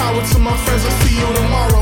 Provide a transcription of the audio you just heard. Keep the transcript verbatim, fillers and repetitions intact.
power to my friends, I'll see you tomorrow.